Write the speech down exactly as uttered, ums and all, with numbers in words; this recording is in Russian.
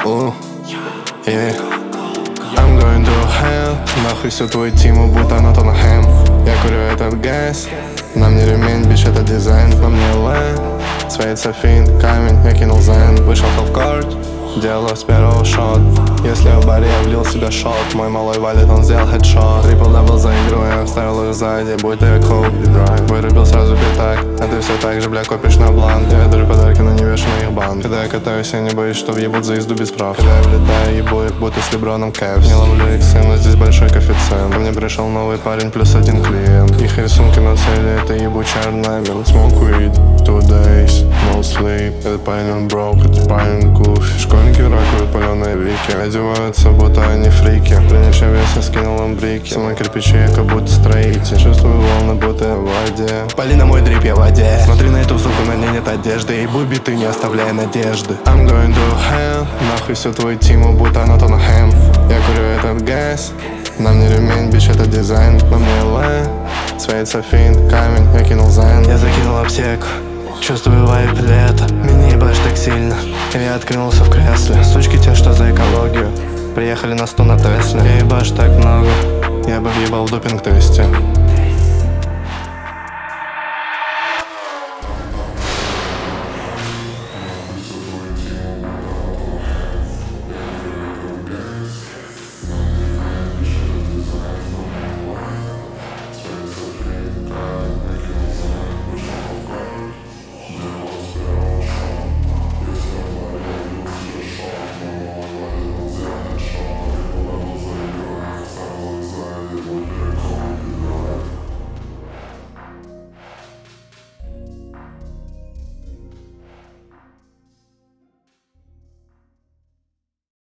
Ooh, yeah. I'm going to hell. Нахуй всю твою тиму, будто на Тоттенхэм. Я курю этот газ. На мне ремень, бич, это дизайн. На мне лэн. Светится финт, камень, я кинул зен. Вышел хелфкорт, делаю с первого шот. Если в баре я влил в себя шот, мой малой валит, он сделал хедшот. Трипл-дабл за игру, я вставил их сзади, будь ты как Хоуп и Драйв. Вырубил сразу битак, а ты все так же, бля, копишь на бланк. Я дарю подарки, но не вешу на их банк. Когда я катаюсь, я не боюсь, что въебут за езду без прав. Когда я влетаю, ебу их, будто с Леброном Кэвс. Не ловлю их сын, но здесь большой коэффициент. Ко мне пришел новый парень, плюс один клиент. Их рисунки на цели, это ебучий арнамент. Smoke weed, two days, no sleep. Этот парень он broke, этот парень гуф. Школьники в раковые паленые вики. Одеваются, будто они фрики. Принявший вес, я скинул им брики. Со мной кирпичи, я как будто строитель. Чувствую волны, будто я в воде. Пали на мой дрип, я в воде. Смотри на эту суку, на ней нет одежды. И буби, ты не оставляй надежды. I'm going to hell. Нахуй всю твою тиму, будто на Тоттенхэм. Я курю этот газ. На мне ремень, бич, это дизайн. На мне лэн. Светится финт, камень, я кинул зен. Я закинул аптеку. Чувствую вайп лета. Меня ебашь так сильно. Я откинулся в кресле. Сучки те, что за экологию. Приехали на сто на Тесле. Я ебашь так много. Я бы въебал в допинг-тесте.